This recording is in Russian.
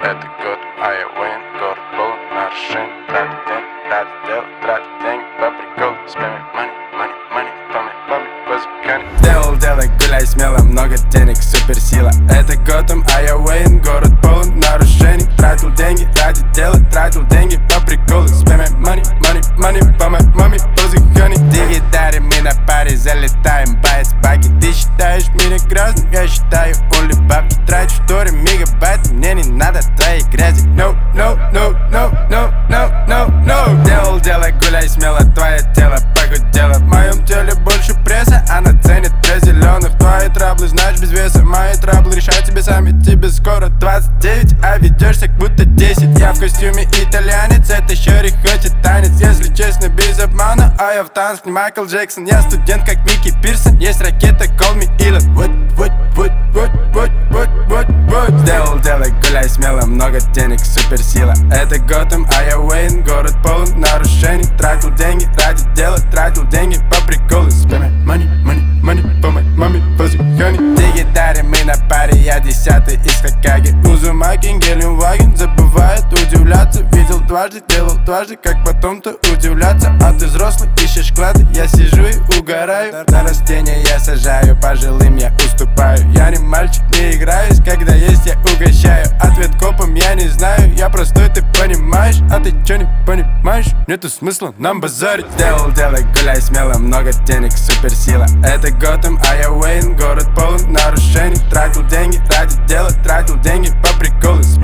Это год, а я Уэйн. Город полон нарушений. Тратить деньги, ради дела, тратить деньги по приколу. Spend money, money, money, по моей маме, по законе. Делал дело, гуляй смело, много денег, суперсила. Это Готэм, а я Уэйн. Город полон нарушений. Тратил деньги ради дела, тратил деньги по приколу. Spend money, money, money, по моей маме, по законе. Дигитаре, мы на паре залетаем, боец баги. Ты считаешь меня грязным, я считаю only бабки. Трачу в торе мегабайты, мне не надо твоей грязи. No, no, no, no, no, no, no, no. Делал дело, гуляй смело, твое тело похудело. В моем теле больше пресса, она ценит для зеленых. Твои траблы, знаешь, без веса. Мои траблы решать тебе сами. Тебе скоро 29, а ведешься как будто 10. Я в костюме итальянец, это Шерри хочет танец. Если честно, без обмана, а я в танце не Майкл Джексон. Я студент, как Микки Пирсон. Есть ракета, call me Elon. Сделал дело, гуляй смело, много денег, суперсила. Это Готэм, а я Уэйн. Город полон нарушений. Тратил деньги ради дела, тратил деньги по приколу. Spend money, money, money, по моей маме, по законе. Дигитаре, мы на паре, я 10-й из Хокаги. Узумаки, Гелендваген, забывает удивляться. Видел дважды, делал дважды, как потом-то удивляться. А ты взрослый, ищешь клады, я сижу и угораю. На растения я сажаю, пожилым я уступаю. Я не мальчик, не играюсь, когда есть я угощаю. Ответ копам я не знаю, я простой, ты понимаешь. А ты чё не понимаешь? Нету смысла нам базарить. Делал дело, гуляй смело, много денег, суперсила. Это Готэм, а я Уэйн. Город полон нарушений. Тратил деньги ради дела, тратил деньги по приколу.